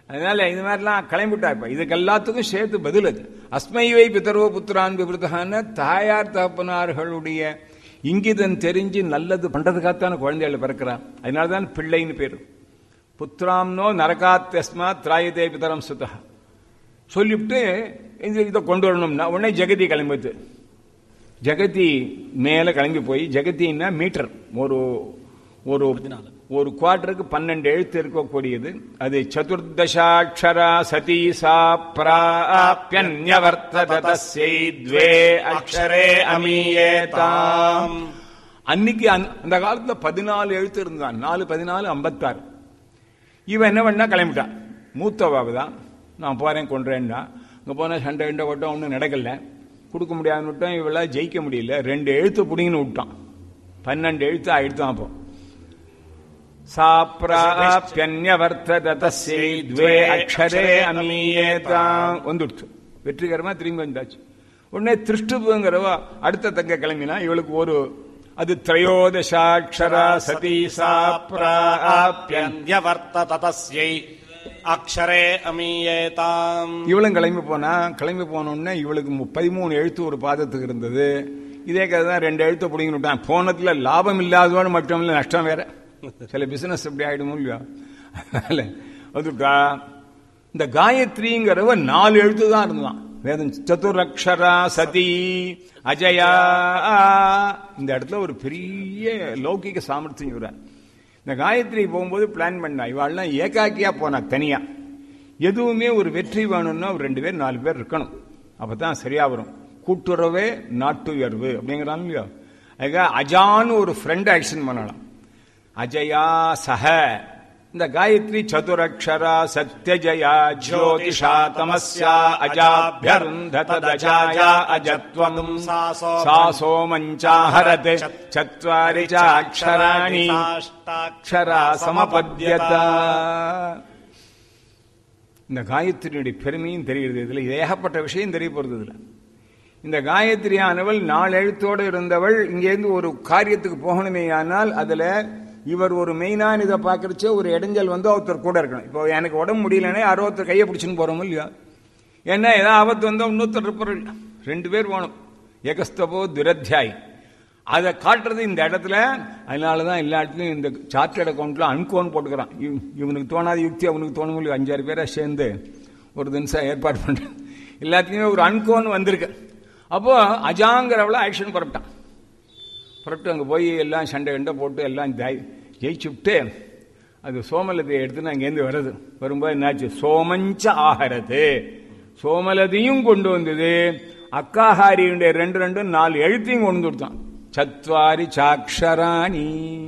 அதனால இது மாதிரிலாம் கிளம்பிட்டா. இப்ப இதுக்கு எல்லாத்துக்கும் சேர்த்து பதில் அது. அஸ்மைவை பிதரோ புத்திரான் விவருத்தான தாயார் தகப்பனார்களுடைய இங்கிதம் தெரிஞ்சு நல்லது பண்றதுக்காகத்தான குழந்தைகளை பிறக்கிறான். அதனாலதான் பிள்ளைன்னு பேரு. புத்திராம்னோ நரகாத்யஸ்மா திராயதே பிதரம் சுதா சொல்லிவிட்டு இதை கொண்டு வரணும்னா உடனே ஜெகதி கிளம்பிது. ஜெகதி மேல கிளம்பி போய், ஜெகத்தின்னா மீட்டர், ஒரு ஒரு குவார்டருக்கு 12 எழுத்து இருக்கக்கூடியது. அது சதுர்தசாட்சரா சதி சா பிராப்யன்யவர்த்தத தஸ்யை த்வே அக்ஷரே அமீயேதாம். அன்னைக்கு அந்த காலத்துல 14 எழுத்து இருந்தான். 4 14 56. இவன் என்ன பண்ணா கிளம்பிட்டான். மூத்தவாவு தான். நான் போறேன் கொன்றேன்னா அங்க போனா சண்டை கிண்ட கொட்டம் ஒன்றும் நடக்கல. கொடுக்க முடியாதுன்னு விட்டான். இவெல்லாம் ஜெயிக்க முடியல. 2 எழுத்து புடிங்கன்னு விட்டான். 12 எழுத்து ஆயிடுத்தான். அப்போ வந்துடுச்சு. வெற்றிகரமா திரும்பி வந்தாச்சு. உடனே திருஷ்டுங்கிறவ அடுத்த தங்க கிளம்பினா இவளுக்கு ஒரு அது திரையோதசாட்சரா சதி சாப்ராப்யன்யவர்த்ததஸ்யை அக்ஷரே அமீயேதாம். இவளும் கிளம்பி போனோடனே இவளுக்கு 13 எழுத்து ஒரு பாதத்துக்கு இருந்தது. இதே கதை தான். 2 எழுத்து பிடிங்கன்னு விட்டான். போனதுல லாபம் இல்லாதவனு மட்டும் இல்ல, நஷ்டம் வேற. சில பிசினஸ் எப்படி ஆயிடுமோ இல்லையா. அதுக்கா இந்த காயத்ரிங்கிறவ 4 எழுத்து தான் இருந்தான். வேதம் சதுரக்ஷரா சதி அஜயா. இந்த இடத்துல ஒரு பெரிய லௌகிக சாமர்த்தியம் இவரான். இந்த காயத்ரி போகும்போது பிளான் பண்ணா. இவாள்லாம் ஏகாக்கியா போனா, தனியா. எதுவுமே ஒரு வெற்றி வேணும்னா ஒரு 2 பேர் 4 பேர் இருக்கணும். அப்பதான் சரியா வரும். கூட்டுறவே நாட்டுயர்வு அப்படிங்கிறான் இல்லையா. அதுக்காக அஜான்னு ஒரு ஃப்ரெண்ட் ஆக்ஷன் பண்ணலாம். அஜயா சஹ. இந்த காயத்ரி சதுரக்ஷரா சத்யஜயா ஜோதிஷா தமஸ்யா அஜாப்யருந்ததஜாயா அஜத்வம் சாசோமஞ்சாஹரத் சத்வாரி சாக்ஷராணி அக்ஷரா சமபத்யத. இந்த காயத்ரியுடைய பெருமையும் தெரிகிறது. இதுல ஏகப்பட்ட விஷயம் தெரிய போறது. இதுல இந்த காயத்ரியானவள் 4 எழுத்தோடு இருந்தவள். இங்கேருந்து ஒரு காரியத்துக்கு போகணுமே ஆனால் அதுல இவர் ஒரு மெயினான இதை பார்க்கறச்சே ஒரு இடைஞ்சல் வந்து ஒருத்தர் கூட இருக்கணும். இப்போ எனக்கு உடம்பு முடியலன்னே யாரோ ஒருத்தர் கையை பிடிச்சுன்னு போறோம் இல்லையா. ஏன்னா ஏதாவது ஆபத்து வந்தா இன்னொருத்தர் இருப்பார். 2 பேர் வேணும். ஏகஸ்தபோ துரத்தியாய். அதை காட்டுறது இந்த இடத்துல. அதனாலதான் எல்லா இடத்துலையும் இந்த சார்ட்டர்ட் அக்கௌண்ட்ல அன்கோன் போட்டுக்கிறான். இவனுக்கு தோணாத யுக்தி அவனுக்கு தோணும் இல்லையா. 5-6 பேரை சேர்ந்து ஒரு தினசம் ஏற்பாடு பண்றேன். எல்லாத்துக்குமே ஒரு அன்கோன் வந்திருக்கு. அப்போ அஜாங்கிறவள ஆக்ஷன் புறப்பட்டான். புறப்பட்டு அங்கே போய் எல்லாம் சண்டை கண்டை போட்டு எல்லாம் ஜெயிச்சு விட்டு அது சோமலதையை எடுத்துன்னு அங்கேருந்து வருது. வரும்போது என்னாச்சு, சோமஞ்ச ஆகிறது. சோமலதையும் கொண்டு வந்தது. அக்காஹாரியுடைய 2 4 எழுத்தையும் கொண்டு கொடுத்தான். சத்வாரி சாக்ஷராணி.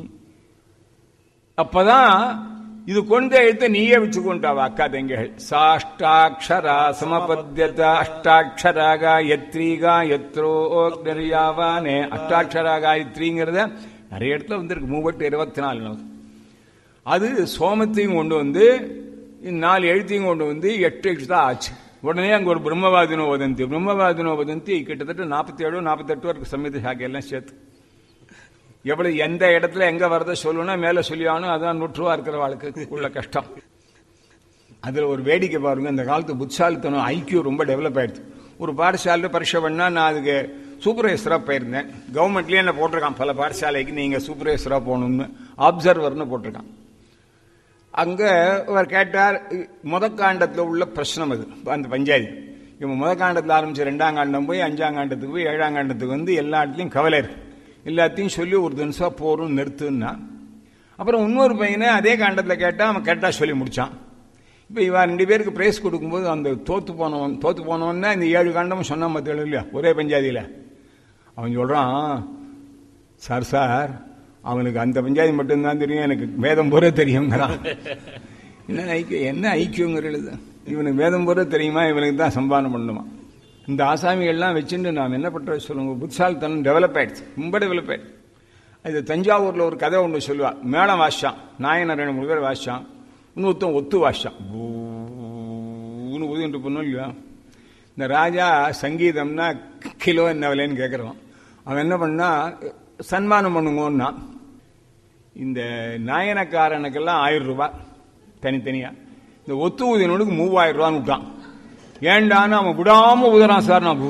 அப்பதான் இது கொண்ட எழுத்த நீயே வச்சுக்கொண்டாவா அக்கா தங்கைகள். சாஷ்டாட்சரா சமபத்யத அஷ்டாட்சரா காயத்ரி காயத்ரோ நிறையாவானே. அஷ்டாட்சரா காயத்ரிங்கிறத நிறைய இடத்துல வந்திருக்கு. 3/24. அது சோமத்தையும் கொண்டு வந்து 4 எழுத்தையும் கொண்டு வந்து 8 எழுத்து தான் ஆச்சு. உடனே அங்க ஒரு பிரம்மவாதினோ வதந்தி கிட்டத்தட்ட 47 48 வரைக்கும் சம்மித சாக்கையெல்லாம் சேர்த்து. எவ்வளவு எந்த இடத்துல எங்க வரத சொல்லணும்னா மேல சொல்லியானும். அதான் நூற்றுவா இருக்கிற வாழ்க்கை உள்ள கஷ்டம். அதுல ஒரு வேடிக்கை பாருங்க. இந்த காலத்து புத்தாலித்தனம் ஐக்கியூ ரொம்ப டெவலப் ஆயிடுச்சு. ஒரு பாடசாலையில் பரீட்சை பண்ணா நான் அதுக்கு சூப்பர்வைசரா போயிருந்தேன். கவர்மெண்ட்லயே என்ன போட்டிருக்கான், பல பாடசாலைக்கு நீங்க சூப்பர்வைசரா போகணும்னு ஆப்சர்வர்னு போட்டிருக்கான். அங்க அவர் கேட்டார், முதற்காண்டத்தில் உள்ள பிரச்சனை அது. அந்த பஞ்சாயத்து இவன் முதற்காண்டத்தில் ஆரம்பிச்சு 2ஆம் காண்டம் போய் 5ஆம் காண்டத்துக்கு போய் 7ஆம் காண்டத்துக்கு வந்து எல்லா இடத்துலையும் கவலை இருக்கு. எல்லாத்தையும் சொல்லி ஒரு தினசா போறோம் நிறுத்துன்னா. அப்புறம் இன்னொரு பையனை அதே காண்டத்தில் கேட்டா அவன் கேட்டா சொல்லி முடிச்சான். இப்ப இவன் 2 பேருக்கு பிரைஸ் கொடுக்கும்போது அந்த தோத்து போனவன்னா இந்த 7 காண்டமும் சொன்ன மத்தியில் இல்லையா ஒரே பஞ்சாயத்தில. அவன் சொல்றான், சார் அவனுக்கு அந்த பஞ்சாயத்து மட்டும்தான் தெரியும், எனக்கு வேதம் பூரா தெரியுங்கிறான். என்ன ஐக்கியங்கிறது? இவனுக்கு வேதம் பூரா தெரியுமா? இவனுக்கு தான் சம்பாதனம் பண்ணணுமா? இந்த ஆசாமிகள்லாம் வச்சுட்டு நாம் என்ன பண்ற சொல்லுங்க. புத்தாலித்தனம் டெவலப் ஆயிடுச்சு, ரொம்ப டெவலப் ஆயிடுச்சு. அது தஞ்சாவூர்ல ஒரு கதை ஒன்று சொல்லுவா. மேளம் வாசிச்சான், நாயனர் 2-3 பேர் வாசிச்சான், இன்னொருத்தன் ஒத்து வாசிச்சான். ஊதிட்டு போனோம் இல்லையா. இந்த ராஜா சங்கீதம்னா கிலோ என்ன விலைன்னு கேட்கறான். அவன் என்ன பண்ணா, சன்மானம் பண்ணுங்கன்னா இந்த நாயனக்காரனுக்கெல்லாம் 1000 ரூபாய் தனித்தனியா, இந்த ஒத்து ஊதினவனுக்கு 3000 ரூபான்னு விட்டான். ஏண்டான்னு அவன் விடாம ஊதுறான் சார். நான்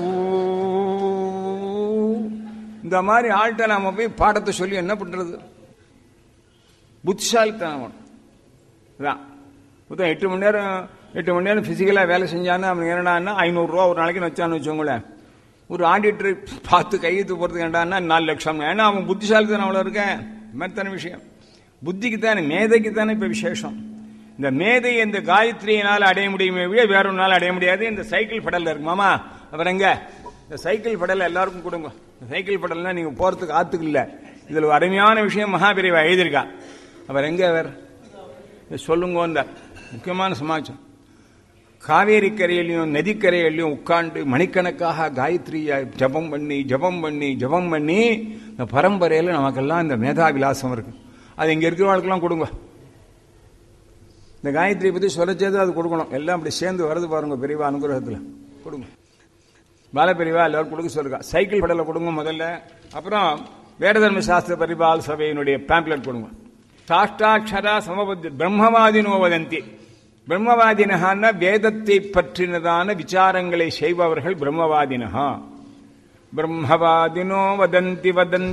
இந்த மாதிரி ஆள்கிட்ட நாம போய் பாடத்தை சொல்லி என்ன பண்றது? புத்திசாலித்தனம் தான். 8 மணி நேரம் பிசிக்கலா வேலை செஞ்சான்னு அவன் என்னடான்னா 500 ரூபா ஒரு நாளைக்கு வச்சான்னு வச்சோங்களேன். ஒரு ஆடிட்டர் பார்த்து கையெழுத்து போறதுக்கு ஏண்டான்னா 4 லட்சம். ஏன்னா அவன் புத்திசாலித்தனம் அவ்வளவு இருக்க. இது மாதிரி தானே விஷயம். புத்திக்கு தானே, மேதைக்கு தானே இப்ப விசேஷம். இந்த மேதை இந்த காயத்ரியினால் அடைய முடியுமே வேற ஒரு நாள் அடைய முடியாது. இந்த சைக்கிள் பெடல் இருக்கு மாமா, அவர் எங்க? இந்த சைக்கிள் பெடல் எல்லாருக்கும் கொடுங்க. சைக்கிள் பெடல்னா நீங்க போறதுக்கு ஆத்துக்கு இல்ல. இதுல ஒரு அருமையான விஷயம் மகாபிரிவா எழுதியிருக்கா. அவர் எங்க? அவர் சொல்லுங்க. முக்கியமான சமாச்சாரம். காவேரி கரையிலையும் நதிக்கரையிலையும் உட்கார்ந்து மணிக்கணக்காக காயத்ரியை ஜபம் பண்ணி இந்த பரம்பரையில் நமக்கெல்லாம் இந்த மேதா விலாசம் இருக்கு. அது இங்க இருக்கிறவர்களுக்கெல்லாம் கொடுங்க. இந்த காயத்ரியை பத்தி சொல்லச்சேது அது கொடுக்கணும். எல்லாம் அப்படி சேர்ந்து வருது பாருங்க. பெரியவா அனுகிரகத்தில் கொடுங்க. பால பெரியவா எல்லாரும் கொடுக்க சொல்லுங்க. சைக்கிள் படலை கொடுங்க முதல்ல. அப்புறம் வேத தர்ம சாஸ்திர பரிபால் சபையினுடைய பேம்ப்ளெட் கொடுங்க. சாஷ்டாட்சரா சமபத்தி பிரம்மவாதினோ வதந்தி. பிரம்மவாதினா வேதத்தை பற்றினதான விசாரங்களை செய்பவர்கள் பிரம்மவாதினா. பிரம்மவாதினோ வதந்தி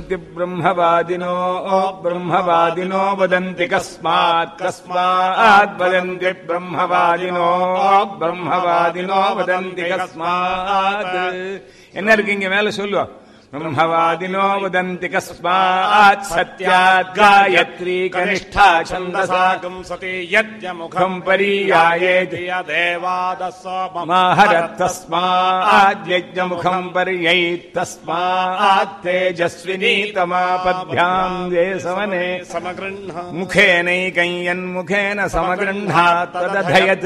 பிரம்மவாதினோ வதந்தி கஸ்மாத் வதந்தி பிரம்மவாதினோ வதந்தி கஸ்மாத். என்ன இருக்கு இங்க மேல சொல்லுவா? பிரம்மவாதினோ வதந்தி கஸ்மாத் சத்யாத் காயத்ரி கனிஷ்டா சந்தசாகம் சதே யஜ்ஞமுகம் பரியாயேத் மஹரத் தஸ்மாத் யஜ்ஞமுகம் பரியைத் தஸ்மாத் தேஜஸ்வினி தமாபத்யாம் தேசவனே சமக்ருண்ண முகேனைகையன் முகேன சமக்ருண்ணாத் தததயத்.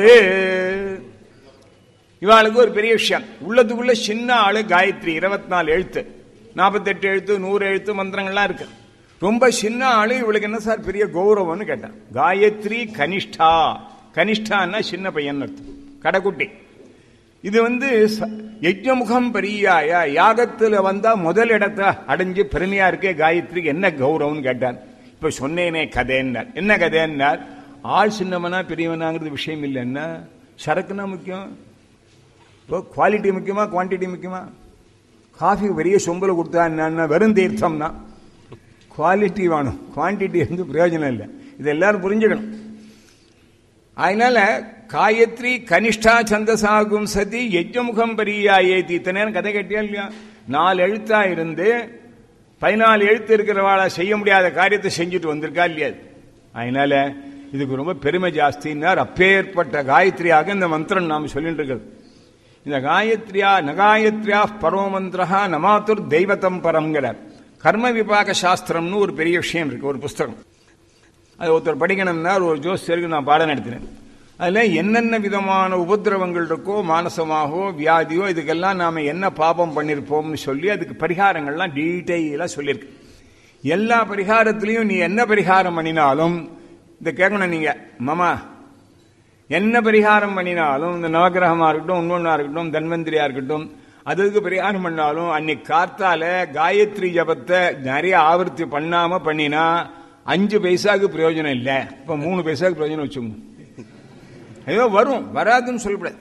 இவாளுக்கு ஒரு பெரிய விஷயம். உள்ளதுக்குள்ள சின்ன ஆளு காயத்ரி 24 எழுத்து, 48 எழுத்து, 100 எழுத்து மந்திரங்கள்லாம் இருக்கு. ரொம்ப சின்ன ஆளு. இவளுக்கு என்ன சார் பெரிய கௌரவம்னு கேட்டான். காயத்ரி கனிஷ்டா. கனிஷ்டான்னா சின்ன பையன் அர்த்தம், கடைக்குட்டி. இது யஜ்ஞமுகம் பரியாய, யாகத்துல வந்தா முதல் இடத்தை அடைஞ்சு பெருமையா இருக்கே காயத்ரிக்கு என்ன கௌரவம்னு கேட்டான். இப்ப சொன்னேனே கதைன்னார். என்ன கதைன்னார்? ஆள் சின்னவனா பெரியவனாங்கிறது விஷயம் இல்லைன்னா சரக்குனா முக்கியம். இப்போ குவாலிட்டி முக்கியமா குவான்டிட்டி முக்கியமா? காஃபி பெரிய சொம்பல கொடுத்தா என்ன வெறும் தீர்த்தம்னா குவாலிட்டி வேணும், குவான்டிட்டி பிரயோஜனம் இல்லை. இது எல்லாரும் புரிஞ்சுக்கணும். அதனால காயத்ரி கனிஷ்டா சந்தசாகும் சதி யஜ்ஞமுகம் பரியாயேதி. இத்தனை நேரம் கதை கேட்டியா இல்லையா? 4 எழுத்தா இருந்து 14 எழுத்து இருக்கிறவாளா செய்ய முடியாத காரியத்தை செஞ்சுட்டு வந்திருக்கா இல்லையா? அதனால இதுக்கு ரொம்ப பெருமை ஜாஸ்தின்னார். அப்பேற்பட்ட காயத்ரியாக இந்த மந்திரம் நாம சொல்லிட்டு இருக்கிறது. இந்த காயத்ரியா நகாயத்ரியா பரமமந்திரா நமாத்துர் தெய்வத்தம் பரம்ங்கிறார். கர்ம விபாக சாஸ்திரம்னு ஒரு பெரிய விஷயம் இருக்கு, ஒரு புஸ்தகம். அது ஒருத்தர் படிக்கணும்னா ஒரு ஜோசியருக்கு நான் பாடம் நடத்தினேன். அதுல என்னென்ன விதமான உபதிரவங்கள் இருக்கோ, மானசமாகவோ வியாதியோ, இதுக்கெல்லாம் நாம என்ன பாபம் பண்ணிருப்போம்னு சொல்லி அதுக்கு பரிகாரங்கள்லாம் டீட்டெயிலா சொல்லியிருக்கு. எல்லா பரிகாரத்திலையும் நீ என்ன பரிகாரம் பண்ணினாலும் இந்த கேட்கணும் நீங்க, மாமா என்ன பரிகாரம் பண்ணினாலும், இந்த நவகிரகமா இருக்கட்டும், இன்னொன்னா இருக்கட்டும், தன்வந்திரியா இருக்கட்டும், அதுக்கு பரிகாரம் பண்ணாலும் அன்னைக்கு கார்த்தால காயத்ரி ஜபத்தை நிறைய ஆவர்த்தி பண்ணாம பண்ணினா 5 பைசாக்கு பிரயோஜனம் இல்லை. இப்ப 3 பைசாக்கு பிரயோஜனம் வச்சுங்க. ஏதோ வரும், வராதுன்னு சொல்லக்கூடாது.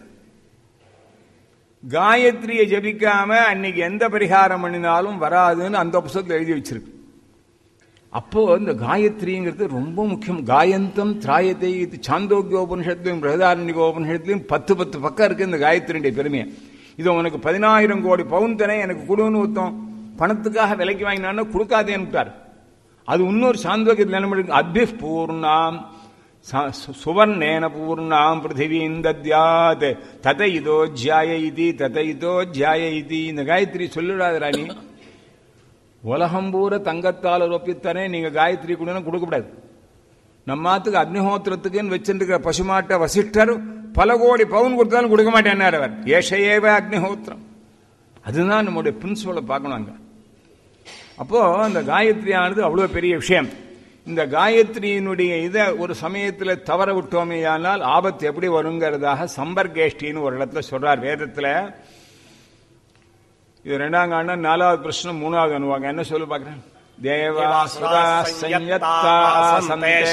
காயத்ரியை ஜபிக்காம அன்னைக்கு எந்த பரிகாரம் பண்ணினாலும் வராதுன்னு அந்த புத்தகத்தில் எழுதி வச்சிருக்கு. அப்போ இந்த காயத்ரிங்கிறது ரொம்ப முக்கியம். காயந்தம் திராயத்தை சாந்தோக்கியோபனிஷத்துலையும் பிரகதாரண்யோபனிஷத்துலையும் 10 பக்கம் இருக்கு இந்த காயத்ரியுடைய பெருமையை. இது உனக்கு 10,000 கோடி பவுன் தானே எனக்கு கொடுன்னு ஒருத்தம் பணத்துக்காக விலைக்கு வாங்கினான்னு கொடுக்காதேன்னுட்டார். அது இன்னொரு சாந்தோக்கியத்தில் என்ன அத்பி பூர்ணாம் சுவர்ணேன பூர்ணாம் பிருத்திவீம் தத்யாத் ததைதோ ஜ்யாயைதி. இந்த காயத்ரி சொல்லிடாத ராணி, உலகம் பூர தங்கத்தால் ரொப்பித்தானே நீங்க காயத்ரி கொடுக்கப்படாது. நம்மாத்துக்கு அக்னிஹோத்திரத்துக்குன்னு வச்சிருக்கிற பசுமாட்ட வசிஷ்டர் பல கோடி பவுன் கொடுத்தாலும் கொடுக்க மாட்டேன் அவர். ஏஷையேவ அக்னிஹோத்திரம். அதுதான் நம்முடைய பிரின்சிபலை பார்க்கணும் அங்க. அப்போ அந்த காயத்ரியானது அவ்வளவு பெரிய விஷயம். இந்த காயத்ரியினுடைய இதை ஒரு சமயத்தில் தவற விட்டோமேயானால் ஆபத்து எப்படி வருங்கிறதாக சம்பர்கேஷ்டின்னு ஒரு இடத்துல சொல்றார் வேதத்துல. இது 2ஆம் காண்டம் 4வது பிரச்சனை 3வது அனுவாங்க. என்ன சொல்லு பார்க்கிறேன்? தேவாசுராः சம்யத்தாः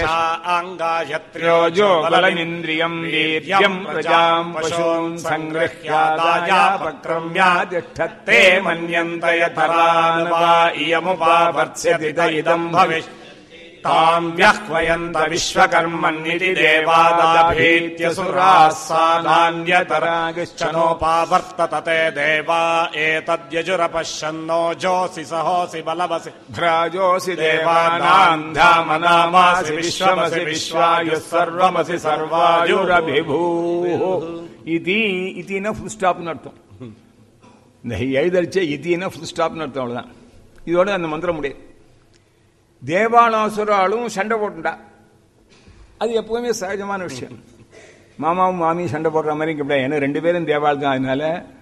யோஜோ பலமிந்திரியம் வீர்யம் பிரஜாம் பசூன் சங்கிருஹ்யாதாயாபக்ரம்யா திஷ்டத்தே மன்யந்த யதரான்வா இயமுபாவர்த்ஸ்யதி இதம் பவிஷ் தாம் வ்யஹ்வயந்த விஸ்வகர்மன்னிதி தேவாதபீத்யசுராः சாநான்யதராகிஷ்சனோபாவர்த்தததே தேவா ஏதத்யஜுரபஷ்யன்னோ ஜோசி சஹோசி பலவசி भ्राजोऽसि देवानां धामनामासि विश्वमसि विश्वायुः सर्वमसि सर्वायुरभिभूः इति इतिना फुल ஸ்டாப்னு அர்த்தம். இந்த எழுதரிச்சே இதினா ஃபுல் ஸ்டாப்னு அர்த்தம். அவ்வளவுதான். இதோட அந்த மந்திரம் முடியும். தேவானாசுராலும் சண்டை போட்டுண்டா. அது எப்பவுமே சகஜமான விஷயம். மாமாவும் மாமியும் சண்டை போடுற மாதிரி இங்க ஏன்னா 2 பேரும் தேவாள் தான். அதனால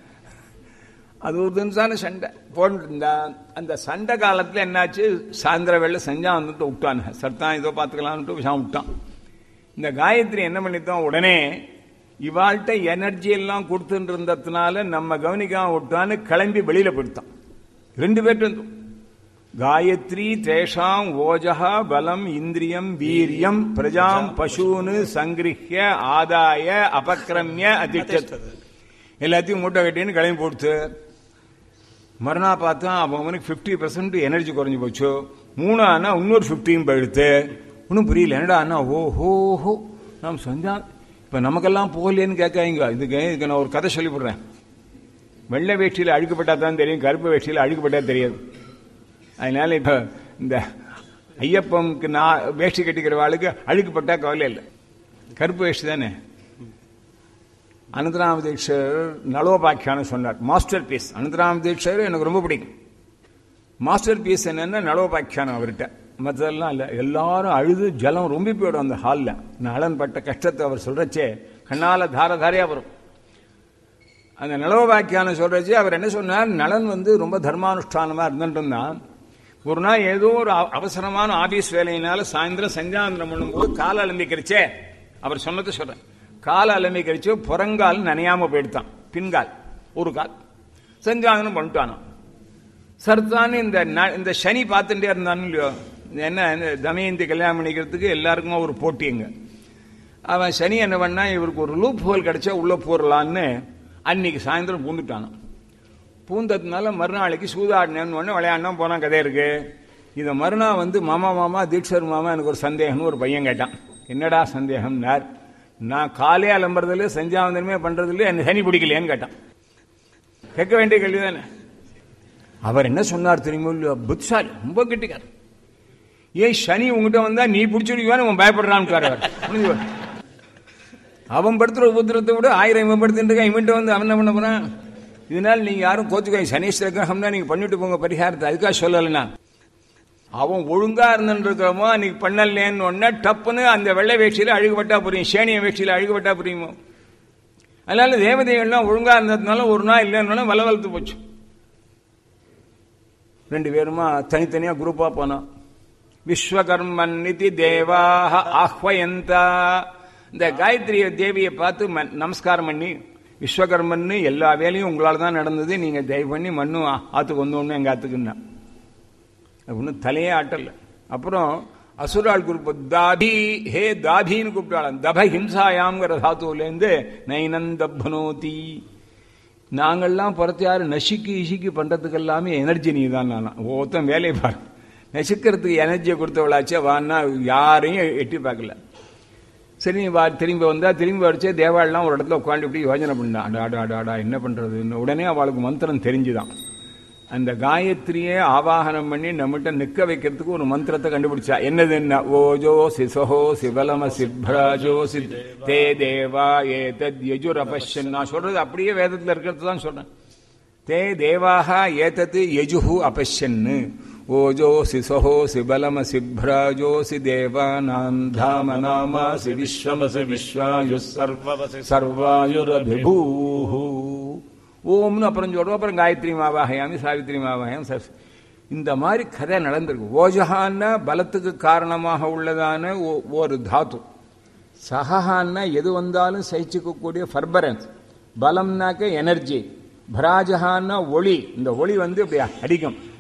அது ஒரு தினசான சண்டை போட்டுருந்தா. அந்த சண்டை காலத்தில் என்னாச்சு, சாயந்தர வேலை செஞ்சா வந்துட்டு விட்டான். சர்த்தான் இதோ பார்த்துக்கலான்ட்டு விஷம் விட்டான். இந்த காயத்ரி என்ன பண்ணித்தான், உடனே இவாள்கிட்ட எனர்ஜி எல்லாம் கொடுத்துட்டு இருந்ததுனால நம்ம கவனிக்காம விட்டான்னு கிளம்பி வெளியில போயிட்டான். 2 பேர்ட்டு காயத்ரி தேஷாம் ஓஜஹா பலம் இந்திரியம் வீரியம் பிரஜாம் பசூனு சங்கிருஹ்ய ஆதாய அபக்ரம்ய அதிஷ்டத் எல்லாத்தையும் மூட்டை கட்டின்னு கிளம்பி போடுத்து. மறுநாள் பார்த்தா அவனுக்கு 50% எனர்ஜி குறைஞ்சி போச்சு. 3 ஆனா இன்னொரு 15 போயிடுத்து. ஒன்றும் புரியல. என்னடா அண்ணா ஓஹோஹோ நாம் செஞ்சா இப்போ நமக்கெல்லாம் போகலேன்னு கேட்காங்க. இதுக்கு நான் ஒரு கதை சொல்லிவிடுறேன். வெள்ளை வேஷ்டியில் அழுக்கப்பட்டா தான் தெரியும், கருப்பு வேஷ்டியில் அழுக்கப்பட்டா தெரியாது. அதனால இப்போ இந்த ஐயப்பனுக்கு நான் வேஷ்டி கட்டிக்கிற வாழ்க்கை அழுக்கப்பட்டா கவலை இல்லை, கருப்பு வேஷ்டி தானே. அனந்தராம தீட்சர் நலோபாக்கியான்னு சொன்னார், மாஸ்டர் பீஸ். அனந்தராம தீட்சர் எனக்கு ரொம்ப பிடிக்கும். மாஸ்டர் பீஸ் என்னன்னா நலோபாக்கியானம் அவர்கிட்ட. மற்றதெல்லாம் இல்லை. எல்லாரும் அழுது ஜலம் ரொம்ப போயிடும் அந்த ஹாலில். நலன் பட்ட கஷ்டத்தை அவர் சொல்றச்சே கண்ணால தாரதாரியா வரும். அந்த நலோபாக்கியானம் சொல்றச்சே அவர் என்ன சொன்னார், நலன் ரொம்ப தர்மானுஷ்டானமா இருந்துட்டுருந்தான். ஒரு நாள் ஏதோ ஒரு அவசரமான ஆபீஸ் வேலையினால சாயந்தரம் சஞ்சாந்திரம் பண்ணும்போது கால அலம்பிக்கிறச்சே அவர் சொன்னது சொல்றேன். கால அலம்பிக்கிறச்சு புறங்கால் நனையாம போயிடுத்தான். பின்கால் ஒரு கால் சஞ்சாந்தனம் பண்ணிட்டானோ. சர்தான் இந்த சனி பார்த்துட்டே இருந்தான்னு இல்லையோ, என்ன தமயந்தி கல்யாணம் பண்ணிக்கிறதுக்கு எல்லாருக்குமா ஒரு போட்டிங்க. அவன் சனி என்ன பண்ணா, இவருக்கு ஒரு லூப் ஹோல் கிடைச்சா உள்ள போடலான்னு அன்னைக்கு சாயந்தரம் பூந்துட்டானோ. பூந்ததுனால மறுநாளைக்கு சூதாடினு விளையாடினா போனா கதை இருக்கு. இதை மறுநாள் மாமா தீட்சர் மாமா எனக்கு ஒரு சந்தேகம்னு ஒரு பையன் கேட்டான். என்னடா சந்தேகம்னார், நான் காலே அலம்புறதுல சஞ்சாவந்தனமே பண்றதுல என்ன சனி பிடிக்கலையான்னு கேட்டான். கேட்க வேண்டிய கேள்விதானே. அவர் என்ன சொன்னார் தெரியுமோ இல்லையோ, புத்திசாலி, ரொம்ப கெட்டிக்கார். ஏன் சனி உங்ககிட்ட வந்தா நீ பிடிச்சிருக்கான்னு அவன் பயப்படுறான்னு. அவன் படுத்துற உபத்திரத்தை விட 1000 இவன் படுத்துட்டு இவன்ட்டு அவன் என்ன பண்ண போறான். இதனால நீங்க யாரும் கோச்சுக்காய், சனீஸ்வர கிரகம் தான் நீங்க பண்ணிட்டு போங்க பரிகாரத்தை. அதுக்காக சொல்லலைன்னா அவன் ஒழுங்கா இருந்துருக்கோமோ அன்னைக்கு பண்ணலேன்னு ஒன்னா டப்புன்னு அந்த வெள்ளை வேஷ்டியில அழுகுபட்டா புரியும், சேனிய வேஷ்டியில அழுகுபட்டா புரியுமோ. அதனால தேவதைகள்லாம் ஒழுங்கா இருந்ததுனால ஒரு நாள் இல்லைன்னாலும் வளவளத்து போச்சு. 2 பேருமா தனித்தனியா குரூப்பா போனோம். விஸ்வகர்மன்னிதி தேவாஹ ஆஹ்வயந்தா. இந்த காயத்ரி தேவியை பார்த்து நமஸ்காரம் பண்ணி, விஸ்வகர்மன்னு எல்லா வேலையும் உங்களால தான் நடந்தது, நீங்க தயவு பண்ணி மண்ணு ஆத்துக்கு வந்தோன்னு எங்க ஆத்துக்குன்னா ஒன்னும் தலையே ஆட்டல. அப்புறம் அசுரால் குரூப் தாபி, ஹே தாபின்னு கூப்பிட்டாள். தப ஹிம்சாயாம்ங்கிற தாத்துலேருந்து நைனந்தப்னோதி. நாங்கள்லாம் புறத்து யாரு நசிக்கு இசிக்கு பண்றதுக்கு எல்லாமே எனர்ஜி நீ தான். நானா ஒருத்தன் வேலையை பாரு, நசிக்கிறதுக்கு எனர்ஜியை கொடுத்தவளாச்சே வான்னா யாரையும் எட்டி பார்க்கல. சரி திரும்பி வந்தா திரும்பி வரைச்சே தேவாள்லாம் ஒரு இடத்துல உட்காந்து இப்படி யோஜனை பண்ணா. அடாடா என்ன பண்றதுன்னு. உடனே அவளுக்கு மந்திரம் தெரிஞ்சுதான். அந்த காயத்ரியே ஆவாகனம் பண்ணி நம்மகிட்ட நிக்க வைக்கிறதுக்கு ஒரு மந்திரத்தை கண்டுபிடிச்சா. என்னதுன்னா, ஓஜோ சிசஹோ சிவலம சிப்ராஜோ தே தேவா ஏதத் யஜுரபஷ்யன். நான் சொல்றது அப்படியே வேதத்தில் இருக்கிறது தான் சொல்றேன். தே தேவாக ஏதத் யஜுஹு அபஷ்யன்னு. ஓஜோ சிசஹோ சிபலம சிப்ராஜோசி தேவானாம் தாமநாமாசி விஸ்வமசி விஸ்வாயு சர்வாயுரபிபூஹு. ஓம்னு அப்புறம் சொல்றோம். அப்புறம் காயத்ரி மாவாகயாமி சாவித்ரி மாவாகம். இந்த மாதிரி கதை நடந்திருக்கு. ஓஜஹான்னா பலத்துக்கு காரணமாக உள்ளதான ஒரு தாத்து. சஹான்னா எது வந்தாலும் சகிச்சுக்கக்கூடிய ஃபர்பரன்ஸ். பலம்னாக்க எனர்ஜி. பராஜஹான்னா ஒளி. இந்த ஒளி இப்படி அடிக்கும்.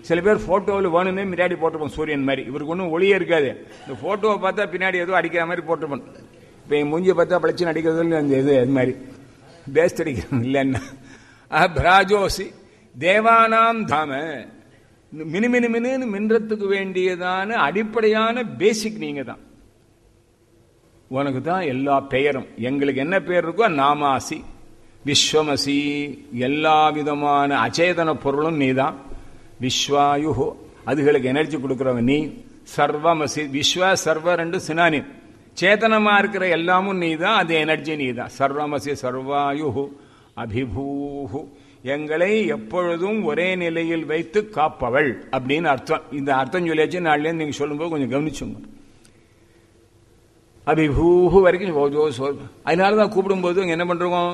சில பேர் போட்டோவில் வேணுமே முன்னாடி போட்டிருப்போம் சூரியன் மாதிரி. இவருக்கு ஒன்றும் ஒளியே இருக்காது. இந்த போட்டோவை பார்த்தா பின்னாடி ஏதோ அடிக்கிற மாதிரி போட்டிருப்போம். இப்போ என் மூஞ்சியை பார்த்தா பளிச்சுன்னு அடிக்கிறது அந்த இது அது மாதிரி பேஸ்ட் அடிக்கிறது இல்லைன்னா பிராஜோசி தேவானாம் தாம மினுமினு மின்றத்துக்கு வேண்டியதான அடிப்படையான பேசிக் நீங்க தான். உனக்கு தான் எல்லா பெயரும். எங்களுக்கு என்ன பெயர் இருக்கோ நாமாசி விஸ்வமசி, எல்லா விதமான அச்சேதன பொருளும் நீதான். விஸ்வாயு, அதுகளுக்கு எனர்ஜி கொடுக்கிறவன் நீ. சர்வமசி, விஸ்வ சர்வ ரெண்டு சினானி. சேதனமா இருக்கிற எல்லாமும் நீதான், அது எனர்ஜி நீதான். சர்வமசி சர்வாயு அபிபூஹு, எங்களை எப்பொழுதும் ஒரே நிலையில் வைத்து காப்பவள் அப்படின்னு அர்த்தம். இந்த அர்த்தம் சொல்லியாச்சு, நாளிலே நீங்க சொல்லும்போது கொஞ்சம் கவனிச்சுங்க. அபிபூஹு வரைக்கும் ஓஜோ சொல். அதனாலதான் கூப்பிடும்போது என்ன பண்றோம்,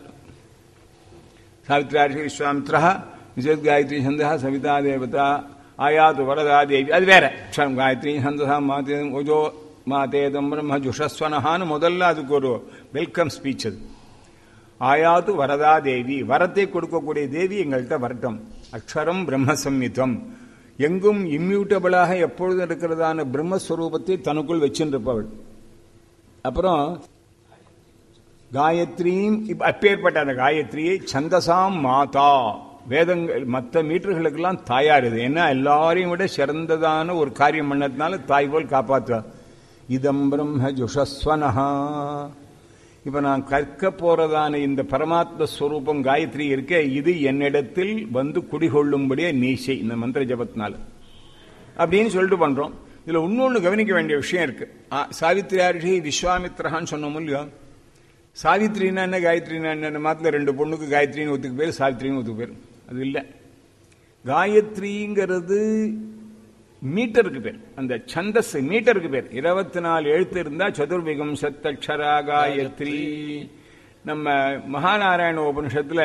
சாவித்ரி விஸ்வாமித்ரா விஜயத் காயத்ரி சந்தா சவிதா தேவதா ஆயாது வரதா தேவி, அது வேற. காயத்ரி சந்தா மாதே ஓஜோ மாதேதம் பிரம்ம ஜுஷஸ்வனஹான்னு முதல்ல அதுக்கு ஒரு வெல்கம் ஸ்பீச். அது ஆயாது வரதா தேவி, வரத்தை கொடுக்கக்கூடிய தேவி எங்கள்கிட்ட வரட்டும். அக்ஷரம் பிரம்மசம்மிதம், எங்கும் இம்மியூட்டபிளாக எப்பொழுதும் இருக்கிறதான பிரம்மஸ்வரூபத்தை தனக்குள் வச்சிருப்பவள். அப்புறம் காயத்ரீம், அப்பேற்பட்ட அந்த காயத்ரியை சந்தசாம் மாதா, வேதங்கள் மற்ற மீட்டர்களுக்கெல்லாம் தாயார். இது ஏன்னா எல்லாரையும் விட சிறந்ததான ஒரு காரியம் பண்ணதுனால தாய் போல் காப்பாற்றுவார். இதம் பிரம்ம ஜுஷஸ்வனஹா. இப்ப நான் கற்க போறதான இந்த பரமாத்ம ஸ்வரூபம் காயத்ரி இருக்க, இது என்னிடத்தில் வந்து குடிகொள்ளும்படியே நீசை இந்த மந்திர ஜபத்தினால அப்படின்னு சொல்லிட்டு பண்றோம். இதுல இன்னொன்னு கவனிக்க வேண்டிய விஷயம் இருக்கு. சாவித்ரியாரி விஸ்வாமித்ரஹான்னு சொன்னோம் இல்லையா. சாவித்ரினா என்ன, காயத்ரினா என்ன? மாத்திர ரெண்டு பொண்ணுக்கு காயத்ரின்னு ஒத்துக்கு பேர், சாவித்ரின்னு ஒத்துக்கு பேர். அது இல்லை. காயத்ரிங்கிறது மீட்டருக்கு பேர், அந்த சந்தஸ் மீட்டருக்கு பேர். 24 எழுத்து இருந்தா சதுர்விகம் சத்தக்ஷரா காயத்ரி. நம்ம மகாநாராயண உபனிஷத்துல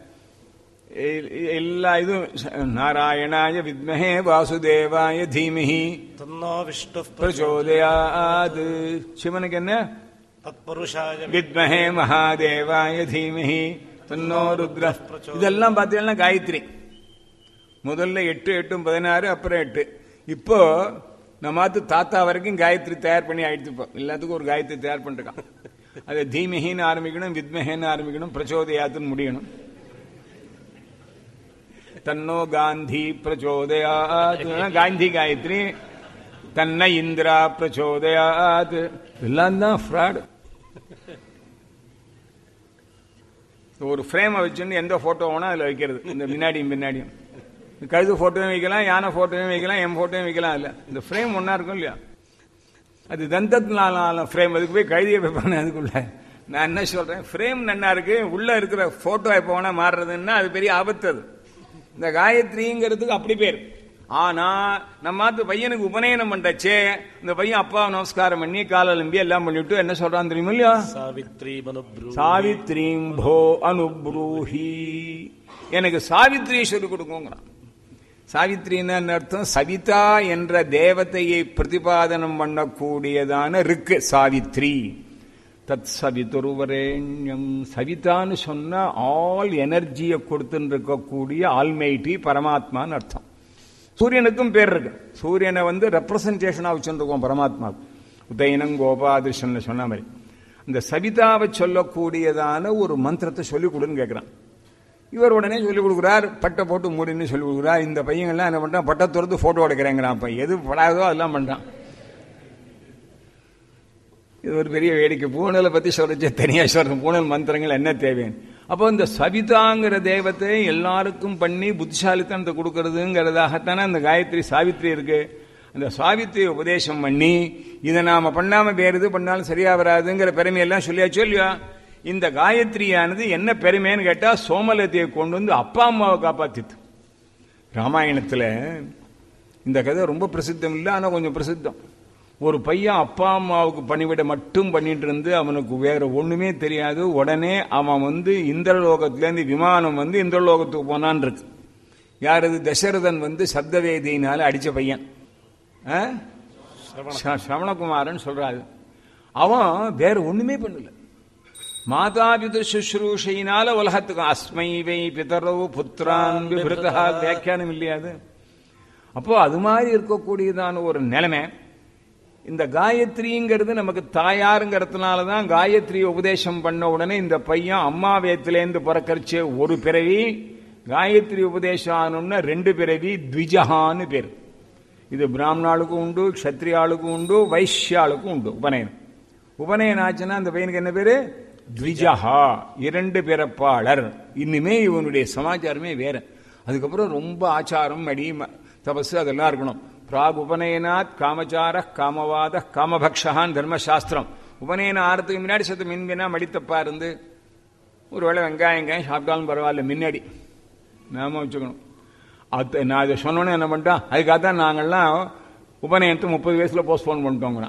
எல்லா இதுவும் நாராயணாய வித்மஹே வாசுதேவாய தீமஹி தன்னோ விஷ்ணு பிரச்சோதயாத். சிவனுக்கு என்ன, வித்மஹே மகாதேவாய தீமஹி தன்னோ ருத்ர. இதெல்லாம் பார்த்தீங்கன்னா காயத்ரி. முதல்ல 8 8 16, அப்புறம் 8. இப்போ நம்ம தாத்தா வரைக்கும் காயத்ரி தயார் பண்ணி ஆயிடுச்சு. இப்போ எல்லாத்துக்கும் ஒரு காயத்ரி தயார் பண்ணிருக்கான். அது தீமஹின்னு ஆரம்பிக்கணும், வித்மஹேன்னு ஆரம்பிக்கணும், பிரச்சோதயாத்துன்னு முடியணும். தன்னோ காந்தி பிரச்சோதயாத், காந்தி காயத்ரி. தன்ன இந்திரா பிரச்சோதயாத். எல்லாம் தான் ஃப்ராட். ஒரு ஃப்ரேமை வச்சுன்னு எந்த போட்டோ வேணா அதுல வைக்கிறது. இந்த பின்னாடியும் கழுது போட்டோவும் வைக்கலாம், யானை போட்டோவும் வைக்கலாம், எம் போட்டோவும் வைக்கலாம். இல்ல இந்த ஃப்ரேம் ஒன்னா இருக்கும் இல்லையா, அது தந்தத்தினால ஃப்ரேம். அதுக்கு போய் கழுதியை வைப்பானே அதுக்குள்ள. நான் என்ன சொல்றேன், ஃப்ரேம் நன்னா இருக்கு, உள்ள இருக்கிற போட்டோ எப்ப வேணா மாறுறதுன்னா அது பெரிய ஆபத்து. அது இந்த காயத்ரிங்கிறதுக்கு அப்படி பேர். ஆனா நம்ம பையனுக்கு உபநயனம் பண்றச்சே, இந்த பையன் அப்பா நமஸ்காரம் பண்ணி காலம்பி எல்லாம் பண்ணிட்டு என்ன சொல்றான் தெரியுமா இல்லையா, சாவித்ரீம் போ அனுப்ரூஹி, எனக்கு சாவித்ரி சொல்லிக் கொடுக்குங்கிறான். சாவித்ரின்னு அர்த்தம் சவிதா என்ற தேவதையை பிரதிபாதனம் பண்ணக்கூடியதான இருக்கு சாவித்ரி. தத் சவிதுருவரேண்யம், சவிதான்னு சொன்னா ஆல் எனர்ஜியை கொடுத்துட்டு இருக்கக்கூடிய ஆல்மைட்டி பரமாத்மான்னு அர்த்தம். சூரியனுக்கும் பேர் இருக்கு. சூரியனை ரெப்ரசன்டேஷனா வச்சுருக்கோம் பரமாத்மா. உதயனம் கோபாதிருஷ்ணன் சொன்ன மாதிரி அந்த சவிதாவை சொல்லக்கூடியதான ஒரு மந்திரத்தை சொல்லிக் கொடுன்னு கேட்கிறான். இவர் உடனே சொல்லிக் கொடுக்குறார், பட்டை போட்டு மூடின்னு சொல்லிக் கொடுக்குறார். இந்த பையங்கள்லாம் என்ன பண்றான், பட்டை துறந்து போட்டோ எடுக்கிறேங்கிறான். அப்ப எது படாதோ அதெல்லாம் பண்றான். இது ஒரு பெரிய வேடிக்கை. பூனலை பத்தி சொல்றச்சே தனியா சொல்ற, பூனல் மந்திரங்கள் என்ன தேவைன்னு. அப்போ இந்த சவிதாங்கிற தேவத்தை எல்லாருக்கும் பண்ணி புத்திசாலித்தனத்தை கொடுக்கறதுங்கிறதாகத்தானே அந்த காயத்ரி சாவித்ரி இருக்கு. அந்த சாவித்ரி உபதேசம் பண்ணி இதை நாம பண்ணாம வேற எது பண்ணாலும் சரியா வராதுங்கிற பெருமையெல்லாம் சொல்லியாச்சோ இல்லையா. இந்த காயத்ரியானது என்ன பெருமைன்னு கேட்டா, சோமலத்தையை கொண்டு வந்து அப்பா அம்மாவை காப்பாத்திட்டு. ராமாயணத்துல இந்த கதை ரொம்ப பிரசித்தம் இல்லை, ஆனா கொஞ்சம் பிரசித்தம். ஒரு பையன் அப்பா அம்மாவுக்கு பணிவிட மட்டும் பண்ணிட்டு இருந்து அவனுக்கு வேற ஒண்ணுமே தெரியாது. உடனே அவன் இந்திரலோகத்திலேருந்து விமானம் இந்திரலோகத்துக்கு போனான் இருக்கு. யாரது, தசரதன் சப்தவேதியினால அடிச்ச பையன் சரவணகுமாரன் சொல்றாரு. அவன் வேற ஒண்ணுமே பண்ணல, மாதா பிது சுஷ்ரூஷையினால உலகத்துக்கு அஸ்மை வை பிதரவு புத்திரான் விபிருதா. வியாக்கியானம் இல்லையாது. அப்போ அது மாதிரி இருக்கக்கூடியதான ஒரு நிலைமை. இந்த காயத்ரிங்கிறது நமக்கு தாயாருங்கிறதுனாலதான் காயத்ரி உபதேசம் பண்ண உடனே இந்த பையன் அம்மா வயத்திலேருந்து பிறக்கரிச்சு ஒரு பிறவி, காயத்ரி உபதேசம் ஆனோம்னா 2 பிறவி, த்விஜகான்னு பேர். இது பிராமணாளுக்கும் உண்டு, க்ஷத்ரியாளுக்கும் உண்டு, வைஷ்யாளுக்கும் உண்டு உபநயனம். உபநயனம் ஆச்சுன்னா அந்த பையனுக்கு என்ன பேரு? த்விஜஹா, 2 பிறப்பாளர். இன்னுமே இவனுடைய சமாச்சாரமே வேற. அதுக்கப்புறம் ரொம்ப ஆச்சாரம், மடி, தபசு அதெல்லாம் இருக்கணும். பிராக் உபநயனாத் காமச்சார காமவாத காமபக்ஷான் தர்மசாஸ்திரம். உபநயனம் ஆறதுக்கு முன்னாடி சத்து மின்பினா மடித்தப்பா இருந்து ஒருவேளை வெங்காயம் சாப்பிட்டாலும் பரவாயில்ல, முன்னாடி நாம வச்சுக்கணும். அது நான் இதை சொன்னோன்னு என்ன பண்ணிட்டோம், அதுக்காகத்தான் நாங்கள்லாம் உபநயனத்தை 30 வயசுல போஸ்ட்போன் பண்ணிட்டோங்க.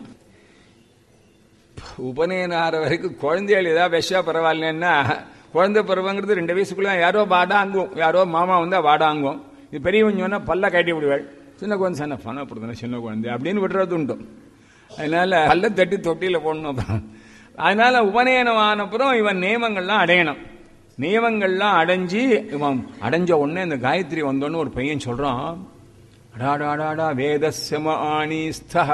உபநயனம் ஆற வரைக்கும் குழந்தைகள் ஏதாவது விஷா பரவாயில்லன்னா, குழந்தை பருவங்கிறது 2 வயசுக்குள்ள யாரோ வாடாங்கும், யாரோ மாமா வந்தா வாடாங்கும். இது பெரியவங்க சொன்னா பல்ல கட்டி விடுவாள், சின்ன குழந்தை சொன்ன பணப்படுத்தின சின்ன குழந்தை அப்படின்னு விடுறது உண்டு. அதனால பல்ல தட்டி தொட்டியில போடணும். அதனால உபநயனம் ஆனப்புறம் இவன் நியமங்கள்லாம் அடையணும். நியமங்கள்லாம் அடைஞ்சு இவன் அடைஞ்ச உடனே இந்த காயத்ரி வந்தோன்னு ஒரு பையன் சொல்றான், அடாடாடாடா வேதஸ்யமானிஸ்தா.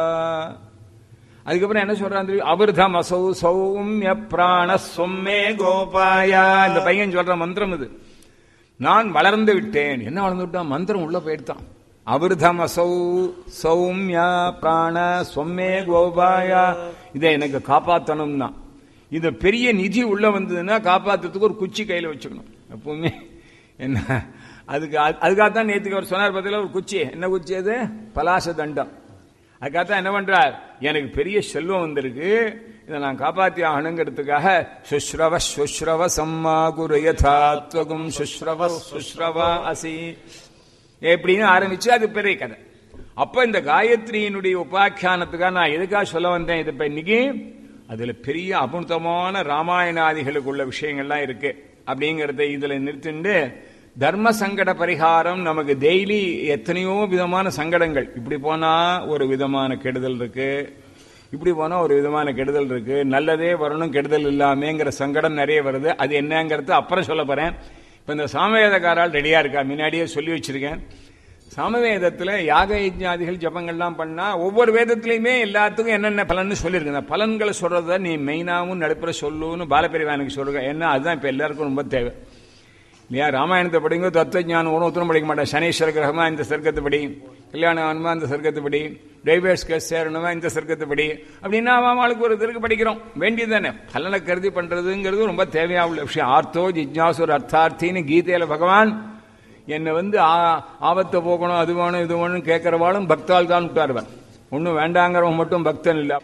அதுக்கப்புறம் என்ன சொல்றான், அவிர்தம் அசௌ சௌம்ய பிராண சொம்மே கோபாயா. இந்த பையன் சொல்ற மந்திரம் இது. நான் வளர்ந்து விட்டேன். என்ன வளர்ந்து விட்டான்? மந்திரம் உள்ள போயிட்டான். அவிர்தம் அசௌ சௌம்ய பிராண சொம்மே கோபாயா. இதை எனக்கு காப்பாற்றணும்னா, இது பெரிய நிதி உள்ள வந்ததுன்னா காப்பாத்துறதுக்கு ஒரு குச்சி கையில வச்சுக்கணும் எப்பவுமே. என்ன அதுக்காகத்தான் நேற்றுக்கு அவர் சொன்னார் பார்த்தீங்களா, ஒரு குச்சி. என்ன குச்சி அது? பலாச தண்டம். அதுக்காகத்தான் என்ன பண்றார், எனக்கு பெரிய செல்வம் வந்திருக்கு, இதை நான் காப்பாற்றி ஆகணுங்கிறதுக்காக சுஸ்ரவ சுஸ்ரவ சம்மா குரு யதாத்வகும் சுஸ்ரவ சுஸ்ரவா அசி எப்படின்னு ஆரம்பிச்சு அது பெரிய கதை. அப்ப இந்த காயத்ரியினுடைய உபாக்கியானத்துக்காக நான் எதுக்காக சொல்ல வந்தேன் இது இன்னைக்கு, அதுல பெரிய அபுர்தமான ராமாயணாதிகளுக்குள்ள விஷயங்கள்லாம் இருக்கு அப்படிங்கறத இதுல நிறுத்திண்டு, தர்ம சங்கட பரிகாரம் நமக்கு டெய்லி எத்தனையோ விதமான சங்கடங்கள். இப்படி போனா ஒரு விதமான கெடுதல் இருக்கு, இப்படி போனா ஒரு விதமான கெடுதல் இருக்கு, நல்லதே வரணும் கெடுதல் இல்லாமங்கிற சங்கடம் நிறைய வருது. அது என்னங்கிறது அப்புறம் சொல்ல போறேன். இப்ப இந்த சாமவேதக்காரால் ரெடியா இருக்கா, முன்னாடியே சொல்லி வச்சிருக்கேன். சாமவேதத்துல யாக யஜ்ஞாதிகள் ஜபங்கள்லாம் பண்ணா ஒவ்வொரு வேதத்திலையுமே எல்லாத்துக்கும் என்னென்ன பலன்னு சொல்லியிருக்கேன். பலன்களை சொல்றத நீ மெயினாவும் நடுப்புற சொல்லுன்னு பாலபெரிவானுக்கு சொல்லுங்க. ஏன்னா அதுதான் இப்ப எல்லாருக்கும் ரொம்ப தேவை இல்லையா. ராமாயணத்தை படிங்க, தத்துவ ஞானம் ஒன்றும் படிக்க மாட்டேன். சனீஸ்வர கிரகமா இந்த சர்க்கத்தை படி, கல்யாணம் ஆகணுமா இந்த சர்க்கத்தை படி, டைவர்ஸ் கேஸ் சேரணுமா இந்த சர்க்கத்தை படி அப்படின்னா அவளுக்கு ஒரு இதற்கு படிக்கிறோம். வேண்டியது தானே. பலனை கருதி பண்றதுங்கிறது ரொம்ப தேவையா உள்ள விஷயம். ஆர்த்தோ ஜிஜ்ஞாசுர் அர்த்தார்த்தின்னு கீதையில பகவான் என்னை ஆபத்தை போக்கணும், அது வேணும் இது வேணும் கேட்கிறவாளும் பக்தால் தான் விட்டாருவன். ஒன்னும் வேண்டாங்கிறவன் மட்டும் பக்தன் இல்லை.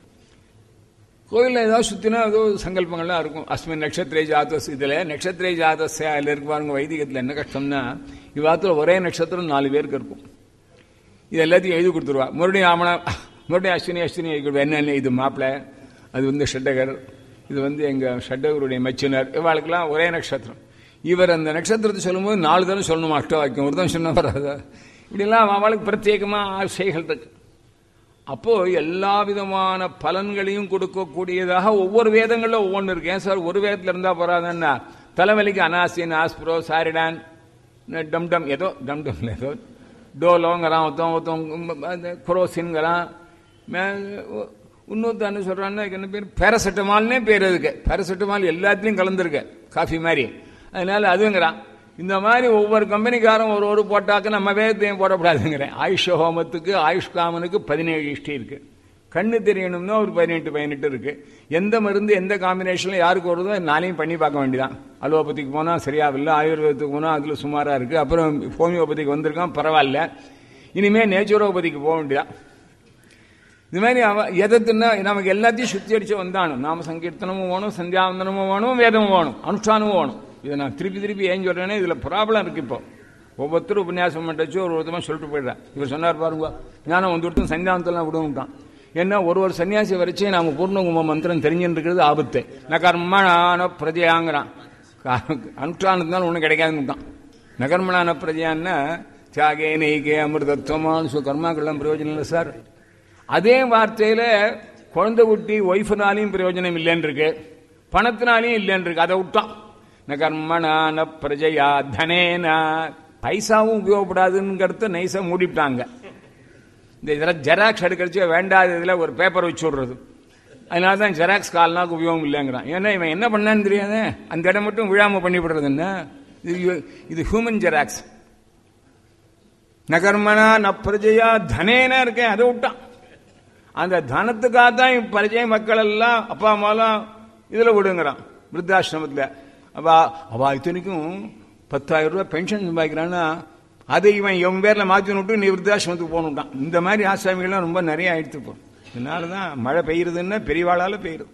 கோயிலில் ஏதாவது சுத்தினா ஏதோ சங்கல்பங்கள்லாம் இருக்கும். அஸ்மின் நட்சத்திரே ஜாதஸ், இதுல நட்சத்திரே ஜாதஸ் அதில் இருக்கு பாருங்க. வைதிகத்தில் என்ன கஷ்டம்னா, இவ்வாத்துல ஒரே நட்சத்திரம் 4 பேருக்கு இருக்கும். இது எல்லாத்தையும் எழுதி கொடுத்துருவா. மறுபடியும் அஸ்வினி எழுதி கொடுவா. என்ன இது மாப்பிள்ள, அது ஷட்டகர், இது எங்க ஷட்டகருடைய மெச்சினர், இவாளுக்கெல்லாம் ஒரே நட்சத்திரம். இவர் அந்த நட்சத்திரத்தை சொல்லும்போது 4 தடவை சொல்லணும். அஷ்டவாக்கியம் ஒரு தான் சொன்ன வராது. இப்படிலாம் அவளுக்கு பிரத்யேகமா ஆசைகள் இருக்கு. அப்போ எல்லா விதமான பலன்களையும் கொடுக்கக்கூடியதாக ஒவ்வொரு வேதங்கள்ல ஒவ்வொன்று இருக்கு. ஏன் சார் ஒரு வேதத்துல இருந்தா போறாதுன்னா, தலைவலிக்கு அனாசின் ஆஸ்ப்ரோ சாரிடான் டம்டம் ஏதோ டம்டம் ஏதோ டோலோங்கிறான், ஒருத்தன் குரோசின்ங்கிறான், இன்னொருத்தான்னு சொல்றான்னா என்ன பேர் பேராசிட்டமால்னே பேர். அதுக்கு பேராசிட்டமால் எல்லாத்துலயும் கலந்துருக்க காஃபி மாதிரி. அதனால அதுங்கிறான். இந்த மாதிரி ஒவ்வொரு கம்பெனிக்காரும் ஒரு போட்டாக்க நம்ம வேதத்தையும் போடக்கூடாதுங்கிறேன். ஆயுஷ ஹோமத்துக்கு ஆயுஷ்காமனுக்கு 17 இஷ்டி இருக்கு. கண்ணு தெரியணும்னா ஒரு 18 இருக்கு. எந்த மருந்து எந்த காம்பினேஷன்ல யாருக்கு வருதோ நாளையும் பண்ணி பார்க்க வேண்டியதான். அலோபதிக்கு போனா சரியாவில்லை, ஆயுர்வேதத்துக்கு போனா அதுல சுமாரா இருக்கு, அப்புறம் ஹோமியோபதிக்கு வந்திருக்கான் பரவாயில்ல, இனிமே நேச்சுரோபதிக்கு போக வேண்டியதான். இது மாதிரி எதத்துன்னா நமக்கு எல்லாத்தையும் சுத்தி அடிச்சு வந்தானும். நாம சங்கீர்த்தனமும் வேணும், சந்தியாவந்தனமும் வேணும், வேதமும் வேணும், அனுஷ்டானமும் வேணும். இதை நான் திருப்பி ஏன் சொல்றேன்னா இதுல ப்ராப்ளம் இருக்கு. இப்போ ஒவ்வொருத்தரும் உபன்யாசம் பண்ணச்சு ஒரு விதமா சொல்லிட்டு போயிடுறேன். இவர் சொன்னார் பாருங்க, ஞானம் ஒருத்தரும் சந்தியாவந்தெல்லாம் விடுவிட்டான். ஏன்னா ஒரு சன்னியாசி வரைச்சே நாம பூர்ணகும மந்திரம் தெரிஞ்சுட்டு இருக்கிறது ஆபத்து. நகர்மணான பிரஜையாங்கிறான். அனுஷ்டானத்தினால ஒன்றும் கிடைக்காதுன்னு. நகர்மணான பிரஜையான்னா தியாகே நெய்கே அமிர்தத்துவமான கர்மாக்கள்லாம் பிரயோஜனம் இல்லை சார். அதே வார்த்தையில குழந்தை குட்டி ஒய்ஃபுனாலையும் பிரயோஜனம் இல்லைன்னு இருக்கு, பணத்தினாலையும் இல்லைன்னு இருக்கு. அதை விட்டான். ந கர்மணா ந பிரஜையா தனேனா பைசாவும் உபயோகப்படாதுங்கிறத நைஸா மூடிவிட்டாங்க. இந்த ஜெராக்ஸ் எடுக்கிறச்சு வேண்டாத இதுல ஒரு பேப்பர் வச்சு விடுறது. அதனால தான் ஜெராக்ஸ் கால்னாக்கு உபயோகம் இல்லைங்கிறான். ஏன்னா இவன் என்ன பண்ணான்னு தெரியாத அந்த இடம் மட்டும் விழாம பண்ணிவிடுறது. என்ன இது ஹியூமன் ஜெராக்ஸ். நகர்மனா ந பிரஜையா தனேனா இருக்கேன், அதை விட்டான். அந்த தனத்துக்காக தான் பரிச்சய மக்கள் எல்லாம் அப்பா அம்மாலாம் இதுல விடுங்கிறான் விருத்தாசிரமத்தில். அவ இத்தனைக்கும் 10,000 ரூபாய் பென்ஷன் சம்பாதிக்கிறான்னா அதை இவன் என் பேர்ல மாற்றி விட்டு நீ விருத்தாசிரமத்துக்கு போகணுட்டான். இந்த மாதிரி ஆசாமிகள்லாம் ரொம்ப நிறைய ஆயிடுத்து போகும். அதனாலதான் மழை பெய்யுறதுன்னா பெரியவாளால பெய்யுறது.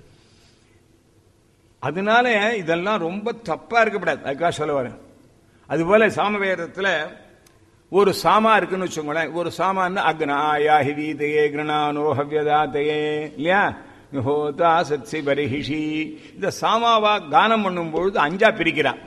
அதனால இதெல்லாம் ரொம்ப தப்பா இருக்கப்படாது. அதுக்காக சொல்ல வரேன். அதுபோல சாமவேதத்துல ஒரு சாமா இருக்குன்னு வச்சுக்கோங்களேன். ஒரு சாமான் அக்னாயா ஹிவீதையே கிருணானோ ஹவ்யதாத்தையே இல்லையா ஹோதா சத்சி பரிஹிஷி. இந்த சாமாவா கானம் பண்ணும் பொழுது 5ஆ பிரிக்கிறான்.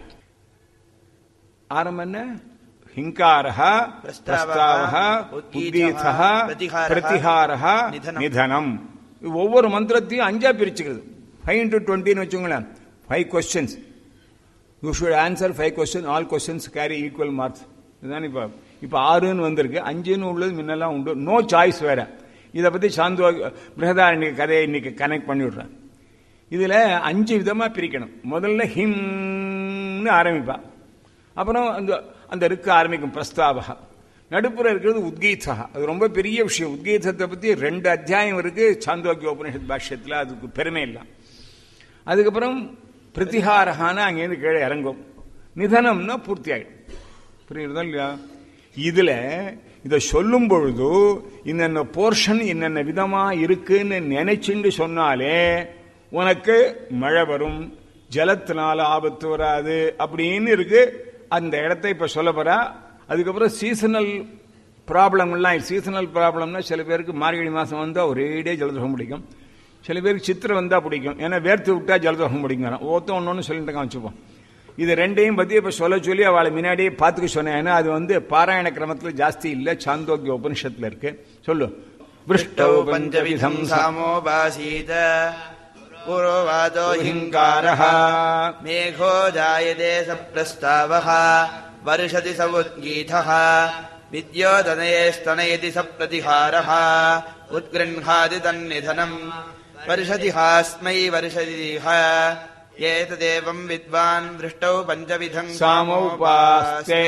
ஆரம்பம் என்ன? ஹிங்காரஹ, பிரஸ்தாவஹ, உத்கீதஹ, பிரதிஹாரஹ, நிதனம். ஒவ்வொரு மந்திரத்தையும் 5ஆ பிரிச்சுக்கிறது. 5 into 20 வச்சுங்களேன். 5 questions. You should answer 5 questions. All questions carry equal marks. இதுதான் இப்ப 6ன்னு வந்திருக்கு. 5ன்னு உள்ளது முன்னெல்லாம் உண்டு. நோ சாய்ஸ் வேற. இதை பத்தி சாந்தோ பிரகதாரண்ய கதையை இன்னைக்கு கனெக்ட் பண்ணி விடுறேன். இதுல 5 விதமா பிரிக்கணும். முதல்ல ஹிம்னு ஆரம்பிப்பா. அப்புறம் அந்த ருக்க ஆரம்பிக்கும் பிரஸ்தாவகா. நடுப்புற இருக்கிறது உத்கீதா. அது ரொம்ப பெரிய விஷயம். உத்கீதத்தை பத்தி 2 அத்தியாயம் இருக்கு சாந்தோக்கிய உபனிஷத் பாஷ்யத்துல. அதுக்கு பெருமை இல்லை. அதுக்கப்புறம் பிரதிஹாரஹான அங்கேருந்து கீழே இறங்கும். நிதனம்னா பூர்த்தி ஆயிடும். புரியுறதா இல்லையா? இதுல இதை சொல்லும் பொழுது இன்னென்ன போர்ஷன் என்னென்ன விதமா இருக்குன்னு நினைச்சுண்டு சொன்னாலே உனக்கு மழை வரும், ஜலத்தினால ஆபத்து வராது அப்படின்னு இருக்கு. அந்த இடத்தை இப்ப சொல்ல போறா. அதுக்கப்புறம் சீசனல் ப்ராப்ளம்லாம். சீசனல் ப்ராப்ளம்னா சில பேருக்கு மார்கழி மாசம் வந்தா ஒரேடே ஜலதோஷம் பிடிக்கும். சில பேருக்கு சித்திரை வந்தா பிடிக்கும். ஏன்னா வேர்த்து விட்டா ஜலதோஷம் பிடிக்கும். ஒன்னு சொல்லிட்டு வச்சுப்போம். இது 2ஐயும் பத்தி இப்ப சொல்ல சொல்லி அவளை முன்னாடியே பார்த்துக்க சொன்னேன். ஏன்னா அது பாராயண கிரமத்துல ஜாஸ்தி இல்ல, சாந்தோக்கிய உபனிஷத்துல இருக்கு. சொல்லு. விருஷ்டௌ பஞ்சவிதம் சாமோபாசீத புரோவாதோ ஹிங்காரஹ மேகோ ஜாயதே சப்ரஸ்தாவஹ வருஷதி சவுத்கீதஹ வித்யோதனயே ஸ்தனயதி சப்ரதிஹாரஹ உத்கிருண்ஹாதி தன்னிதனம் வருஷதி ஹாஸ்மை வருஷதிஹ ஏததேவம் வித்வான் விருஷ்டௌ பஞ்சவிதம் சாமோபாஸ்தே.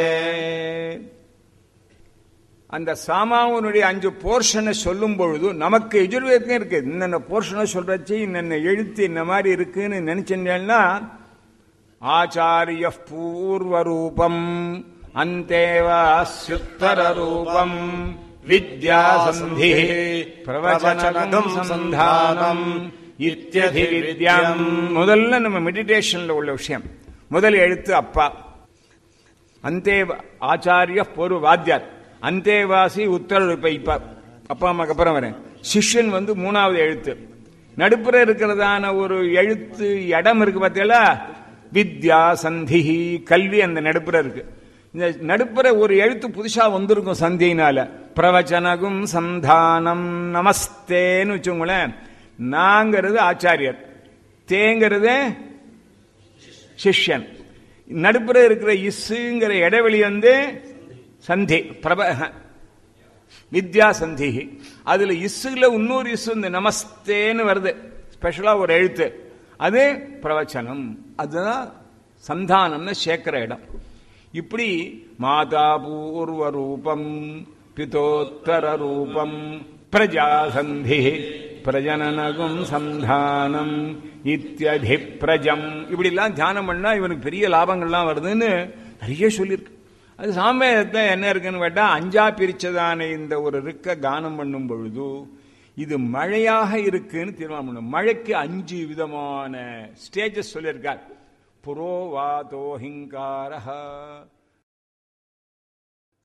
அந்த சாமாவனுடைய 5 போர்ஷனை சொல்லும் பொழுது நமக்கு எஜுர்வேதம் இருக்கு. இன்னென்ன போர்ஷனை சொல்றச்சு இன்னென்ன எழுத்து இந்த மாதிரி இருக்குன்னு நினைச்சேன்னா ஆச்சாரிய பூர்வரூபம் அந்தேவாஸ்யுத்தர ரூபம் வித்யாசந்தி பிரவச்சனம் சந்தானம் இத்யதி வித்யம். முதல்ல நம்ம மெடிடேஷன்ல உள்ள விஷயம். முதல் எழுத்து அப்பா. அந்தே ஆச்சாரிய பூர்வ வாத்தியார். அந்தேவாசி உத்தர. இப்ப அப்பா அம்மாக்கு அப்புறம் வரேன். சிஷ்யன் 3வது எழுத்து. நடுப்புற இருக்கிறதான ஒரு எழுத்து இடம் இருக்கு பார்த்தீங்களா? வித்யா சந்தி கல்வி. அந்த நடுப்புற இருக்கு. இந்த நடுப்புற ஒரு எழுத்து புதுசா வந்திருக்கும் சந்தியினால. பிரவச்சனகும் சந்தானம் நமஸ்தேன்னு வச்சுங்களேன். நாங்கிறது ஆச்சாரியர், தேங்கிறது சிஷ்யன். நடுப்புற இருக்கிற இஸ்ஸுங்கிற இடைவெளி சந்தி வித்யா சந்தி. அதுல இஸ்ஸுல இன்னொரு இஸ்ஸு இந்த நமஸ்தேன்னு வருது. ஸ்பெஷலா ஒரு எழுத்து. அது பிரவச்சனம். அதுதான் சந்தானம்னு சேர்க்கிற இடம். இப்படி மாதா பூர்வ ரூபம் பிதோத்தர ரூபம் பிரஜாசந்தி பிரஜனனகும் சந்தானம் இத்யதி பிரஜம். இப்படி எல்லாம் தியானம் பண்ணா இவனுக்கு பெரிய லாபங்கள்லாம் வருதுன்னு நிறைய சொல்லியிருக்கு. அது சாமவேதத்துல என்ன இருக்குன்னு கேட்டா 5ஆ பிரிச்சதான இந்த ஒரு ருக்க கானம் பண்ணும் பொழுது இது மழையாக இருக்குன்னு தீர்மானம் பண்ணும். மழைக்கு 5 விதமான ஸ்டேஜஸ் சொல்லியிருக்கார். புரோவாதோ ஹிங்காரஹ